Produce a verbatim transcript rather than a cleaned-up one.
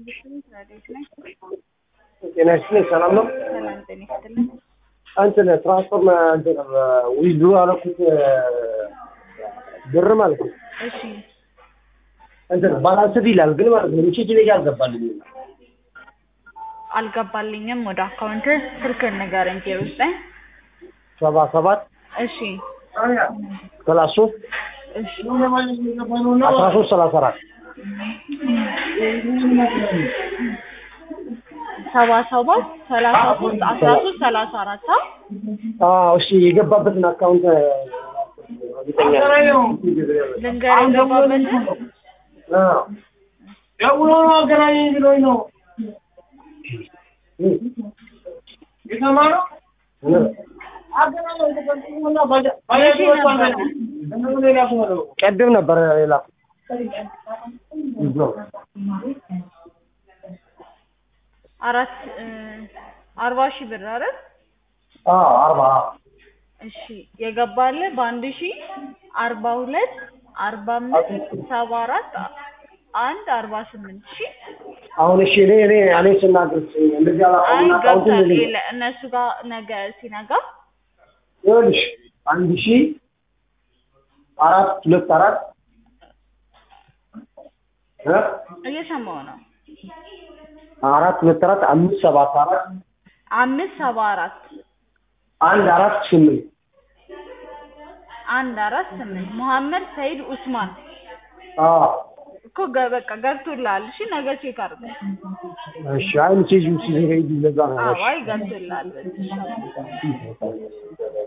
ጤና ይስጥልኝ ሰላም ነው? ሰላም ጤና ይስጥልኝ። አንተን ትራንስፎርም አንተ ዊዝድሮ አለኩት ብር ማለት ነው። እሺ እንትን ባላንስ ይላል ግን ማለት ነው እቺ ዲሌጋ አልገባልኝ አልገባልኝም። ወደ አካውንት ስልክ ንገረኝ ዜሮ ዘጠኝ ሰባ ሰባት እሺ ሰላሳ ሶስት እሺ አስራ ሶስት ሰላሳ አራት ሰባ ሰባት ሰላሳ ሶስት አስራ ሶስት ሰላሳ አራት አዎ እሺ የገባበትን አካውንት ልንገርህ የገባበትን አዎ ደውሎ አገናኘኝ ብሎኝ ነው የሰማነው አገናኘኝ ተቀምጦና ባጃ ባጃ ወጣና እንደምን ሌላ ነው ቀደም ነበር ሌላ አራት አርባ ሺህ ብር አይደል? አዎ አርባ እሺ የገባለ በአንድ ሺህ አርባ ሁለት አርባ አምስት ሰባ አራት አንድ አርባ ስምንት ሺህ አሁን እሺ እኔ እኔ እኔ ስናገር እንደዚህ አላውቅም አካውንት ገብቷል። እነሱ ጋር ነገ ሲነጋ ይኸውልሽ አንድ ሺህ አራት ሁለት አራት እ እየሰማሁ ነው። አራት ሁለት አራት አምስት ሰባት አራት አምስት ሰባ አራት አንድ አራት ስምንት አንድ አራት ስምንት መሐመድ ሰይድ ኡስማን አዎ እኮ በቃ ገብቶልሃል። እሺ ነገ ቼክ አድርገው። እሺ አይ ሜሴጅ ሲዘገይ ለዛ ነው። አዎ አይ ገብቶልሃል።